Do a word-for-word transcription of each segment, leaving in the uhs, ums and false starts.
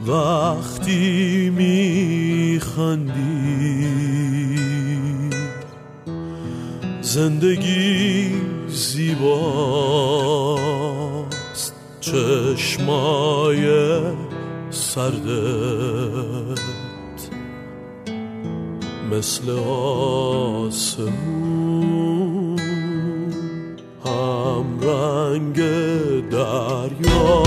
وقتی میخندی زندگی زیباست، چشمای سردت مثل آسمون هم رنگ دریا.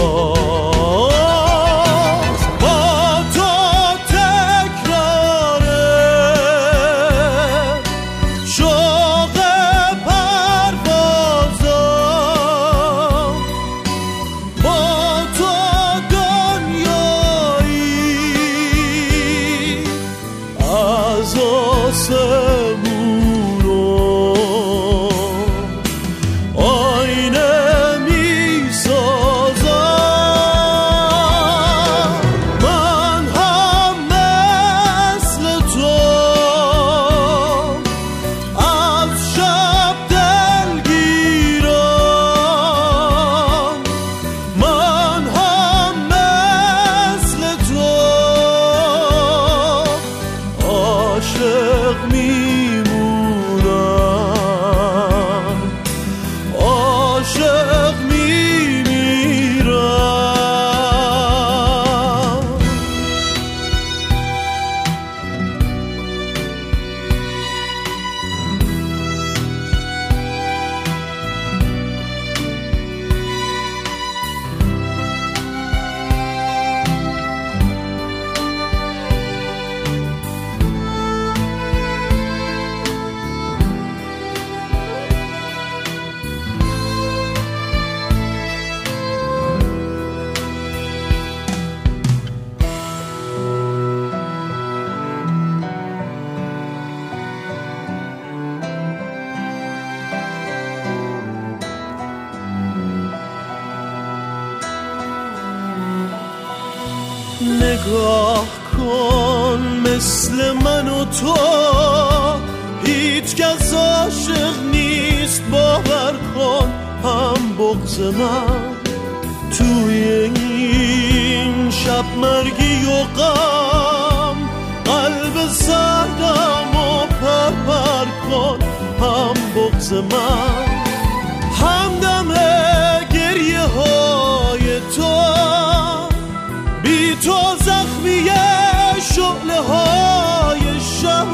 نگاه کن مثل من و تو هیچ کس عاشق نیست، باور کن هم بغض من توی این شب مرگی و غم قلب سردم و پرپر کن هم بغض من همدم گریه های تو بی تو زخمی شعله های شب.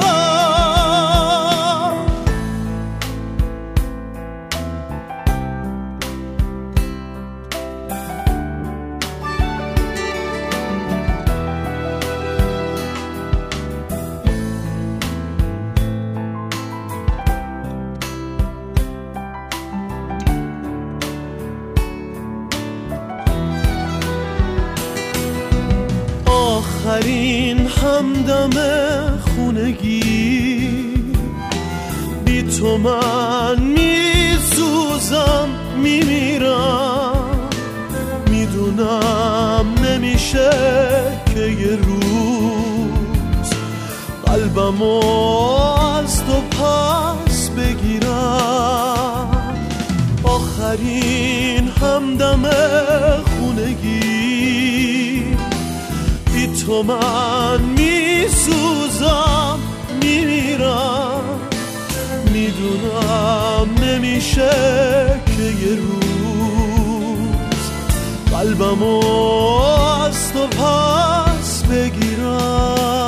آخرین همدم خونگی بی تو من میسوزم میمیرم، میدونم نمیشه که یه روز قلبمو از تو پس بگیرم. آخرین همدم خونگی تو من میسوزم میمیرم، میدونم نمیشه که یه روز قلبمو از تو پس بگیرم.